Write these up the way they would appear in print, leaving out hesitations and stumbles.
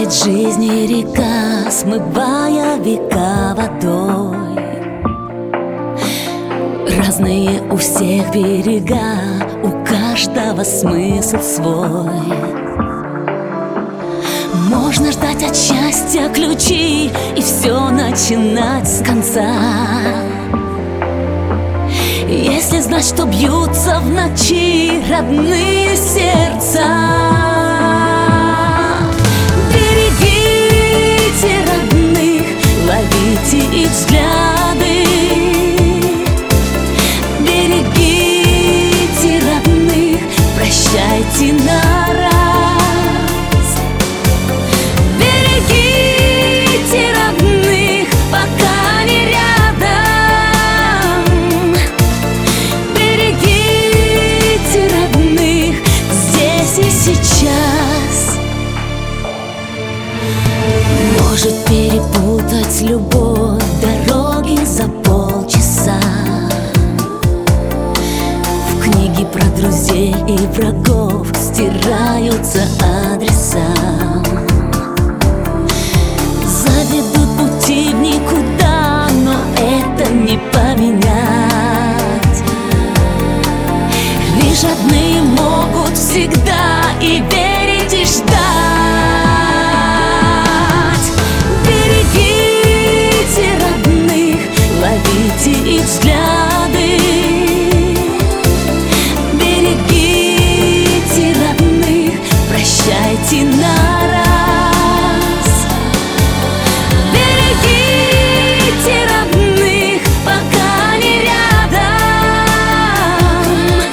Течет жизни река, смывая века водой. Разные у всех берега, у каждого смысл свой. Можно ждать от счастья ключи и все начинать с конца, если знать, что бьются в ночи родные сердца. Берегите родных, ловите их взгляды. Берегите родных, прощайте на раз. Берегите родных, пока они рядом. Берегите родных здесь и сейчас. Может перепутать любовь дороги за полчаса. В книге про друзей и врагов стираются адреса. Заведут пути в никуда, но это не поменять. Лишь родные могут всегда и верить, и ждать. Берегите родных, ловите их взгляды. Берегите родных, прощайте на раз. Берегите родных, пока они рядом.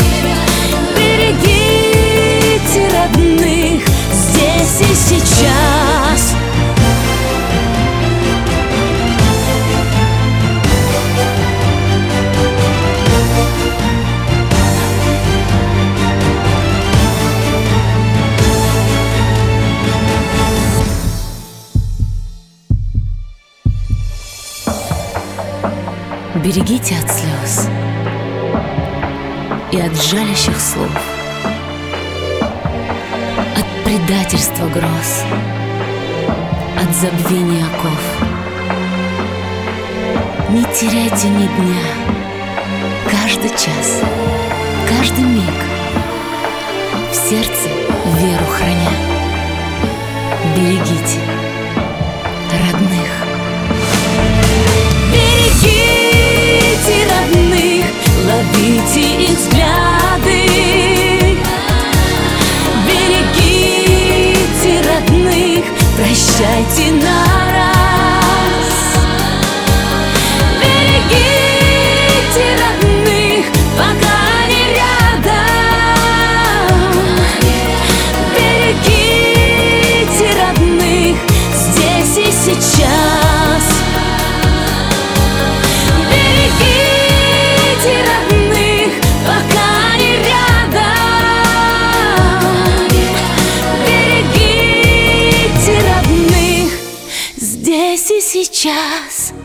Берегите родных здесь и сейчас. Берегите от слез и от жалящих слов, от предательства гроз, от забвения оков. Не теряйте ни дня, каждый час, каждый миг, в сердце веру храня. Берегите родных. Берегите родных, ловите их взгляды. Берегите родных, прощайте на раз. Берегите родных, пока они рядом. Берегите родных здесь и сейчас. Берегите родных, пока они рядом. Берегите родных здесь и сейчас.